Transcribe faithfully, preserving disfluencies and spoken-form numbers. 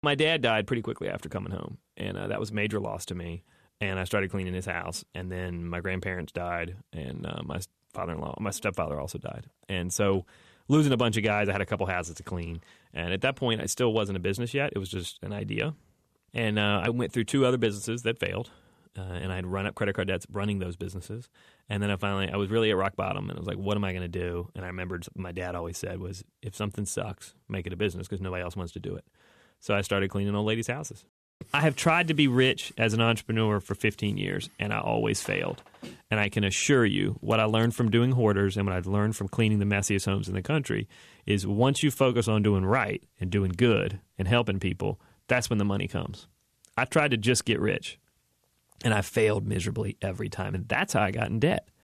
My dad died pretty quickly after coming home, and uh, that was a major loss to me. And I started cleaning his house, and then my grandparents died, and uh, my father-in-law, my stepfather also died. And so losing a bunch of guys, I had a couple houses to clean. And at that point, it still wasn't a business yet. It was just an idea. And uh, I went through two other businesses that failed, uh, and I'd run up credit card debts running those businesses. And then I finally, I was really at rock bottom, and I was like, what am I going to do? And I remembered something my dad always said was, if something sucks, make it a business because nobody else wants to do it. So I started cleaning old ladies' houses. I have tried to be rich as an entrepreneur for fifteen years, and I always failed. And I can assure you, what I learned from doing Hoarders and what I've learned from cleaning the messiest homes in the country is once you focus on doing right and doing good and helping people, that's when the money comes. I tried to just get rich, and I failed miserably every time, and that's how I got in debt.